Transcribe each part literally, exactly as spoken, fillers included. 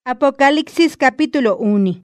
Apocalipsis capítulo uno.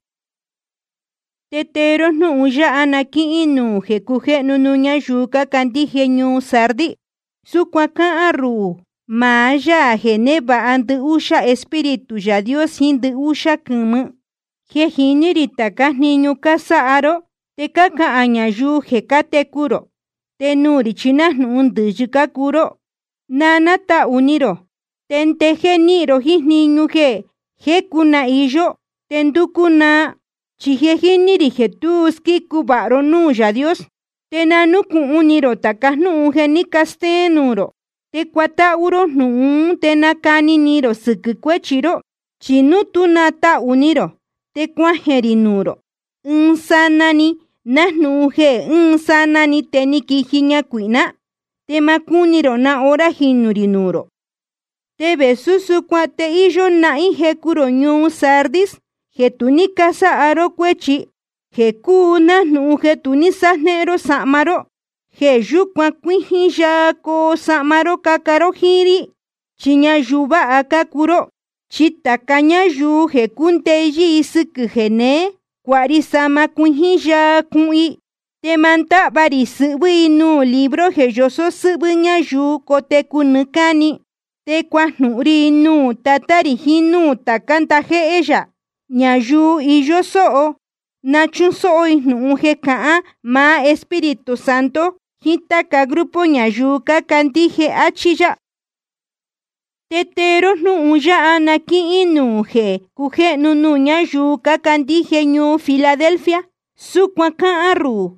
Tetero no uya anaki inu he kuhe nununya yuka kanti henyu sardi. Sukwaka aru. Maya he neba ande usha espiritu ya Dios hindi usha kumu. He hinirita ka niño kasa aro. Te kaka anyayu he kate kuro. Te nuri china nundi jika kuro. Nanata uniro. Tente he niro his niño he. He kuna iyo, tendu kuna, chihehi nirije tuski kubaro nuya Dios, tenanu ku uniro takas nu geni castenuro, te kwata uro nu tenakani niro sukukwechiro, chinu tunata uniro, te kwaherinuro, unsanani, nasnuhe unsanani tenikihinya kuina, te makuniro na ora hinurinuro. Tebe susu kwate ijo na ihe kuro nyu sardis, he tuni casa aro kwechi, he kuna nu he tuni sahnero samaro, he jukwa kwihija ko samaro kakaro hiri, chinya juba akakuro, chita kanya ju he kunteji isuku hene, kwari sama kwihija kui, te manta bari subu nu libro he yoso subu nya ju kote kunukani. Te kwasnuri nu tatari hinu takanta he ella. Nyayu y yo soo. Nachun soy nu he kaa ma Espíritu Santo. Hita ka grupo nyayu ka kanti he achilla. Tetero nu uya anaki inu he. Kuhe nu nu nyayu ka kanti he nyu Filadelfia. Sukwa ka aru.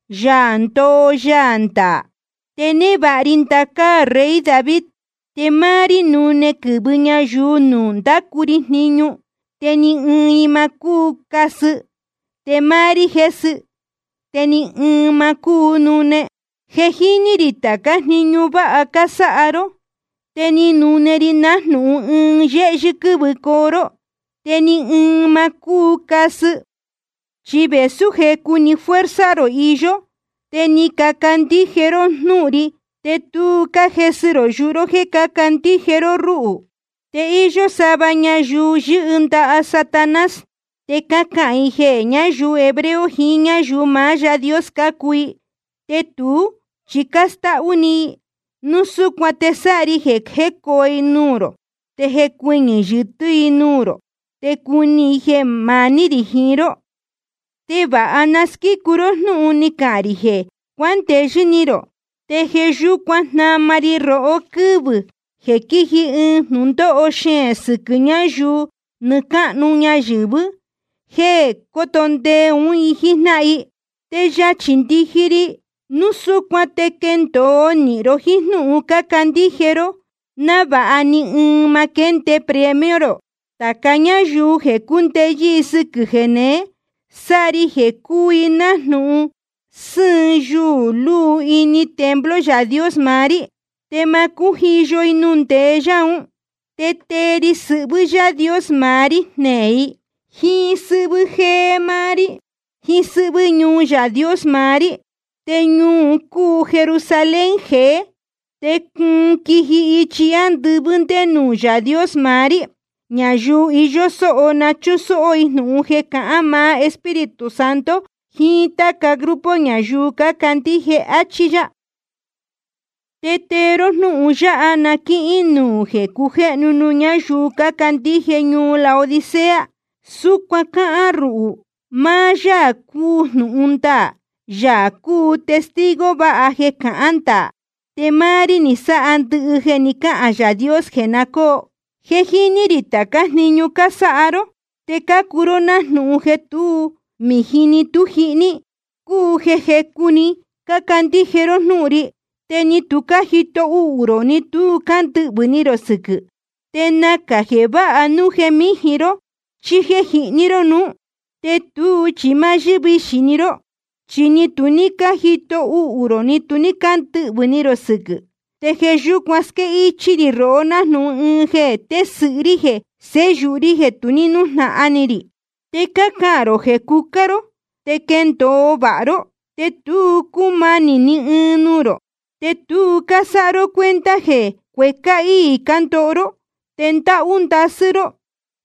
Yanto yanta. Tene barinta ka rey David. Te mari nune kubunya yu nunda kuri niño, te ni imaku kasu, te mari jesu, te ni imaku nune, jejinirita kas niño ba a casa aro, te ni nunerina nu un ye kubukoro, te ni imaku kasu, chibe suje kuni fuerza ro iyo, te ni kakandijero nuri, te tu ka jesiro juro he ka kantijero ru. Te illo sabaña yu yunta a Satanás. Te kaka ije ña yu hebreo hiña yu maya Dios kakui. Te tu chikasta uni. Nusu kwatesari he hekoi nuro. Te hekuini yutui nuro. Te kuni he maniri hiro. Te va anaski kuros nu unikari he. Kwante jiniro. Te heju kwantna mari ro kubu. He kihi un nundo o shen sukunya ju nuka nunya jubu. He kotonde un ihinai. Te ya chindihiri. Nusu kwate kento niro hinu uka kandijero. Naba ani un makente premioro. Takanya ju he kunte jisukuhene. Sari he kuina nu. Sanju lu ini templo ya Dios mari. Te makuhijo inunte jaun. Te teri subu ya Dios mari nei. Hi subu he mari. Hi subu nyu ya Dios mari. Te nyu ku Jerusalén he. Te kun kihi ichian dubunte nu ya Dios mari. Nyayu y yo so nachu so inu he ka ama Espíritu Santo. Hita ka grupo nyayuka kanti he achilla. Tetero nu uya anaki inu he kuhe nunu nyayuka kanti he nyu la Odisea. Sukwa ka aru. Ma ya ku nu unta. Ya ku testigo ba aje ka anta. Te mari ni sa antu uge ni ka aya Dios genako. He hinirita ka niño casa aro. Te ka kurona nu uge tu. Mijini tu hini, ku jeje kuni, kakandijero nuri, teni tu kajito uro ni tu kantu buniro suku. Tena kajeba anuje mijiro, chije hiniro nu, te tu chimaji bishiniro, chini tu ni kajito uro ni tu ni kantu buniro suku. Te jeju kwaske ichiri rona nu unje, te surije, se yurije tu ni nu na aniri. Te kakaro he kukaro, te kento baro, te tu kumani ni unuro, te tu kasaro cuenta he, cueca y cantoro, tenta un tasero,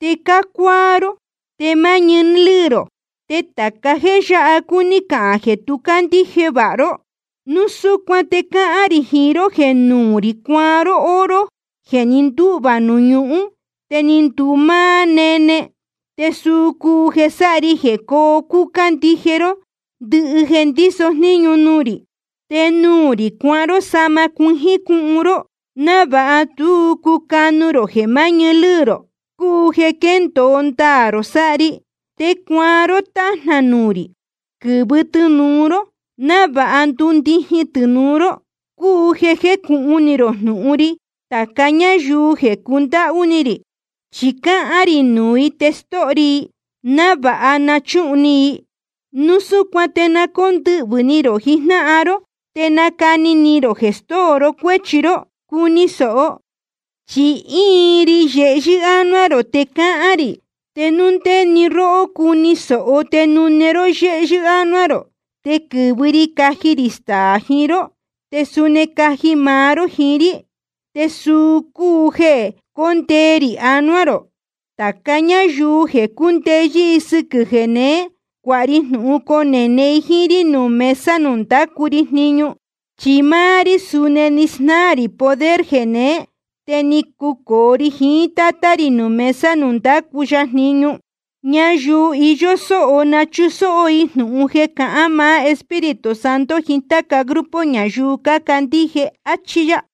te kakuaro, te mañin liro, te takaje ya kunika je tu kandije varo. Nusukwa te kaari hiro je nuri kuaro oro, je nintu banuñu, te nintu manene, te suku je sari je koku kandijero, de gendisos niño nuri, te nuri kuaro sama kunji kunro, naba tu kukanuro je mañeluro, kuje kentontaro sari, te kuaro tahna nuri, kubutu nuro, naba antundihi tunuro, kuje je kuniro nuri, takaña yuje kunda uniri, chika ari nui testori, naba anachuni, nusu kwatena kondu buniro hina aro, tena kani niro gestoro kwechiro, kuniso, chi iri yeji anuaro te kaari, tenunte niro kuniso o tenunero yeji anuaro, te kuburi kahirista hiro, te sune kahimaro hiri, te sukuje konteri anuaro, takaña yuje kunteji isukujene, kwari nuko nene hiri no mesa nunta kuri niño, chimari sune nisnari poder gene, tenikukori hitatari no mesa nunta kuya niño, ñayu y yo so nachuso oi nuje kaama Espíritu Santo hintaka grupo ñayu kakandije achilla.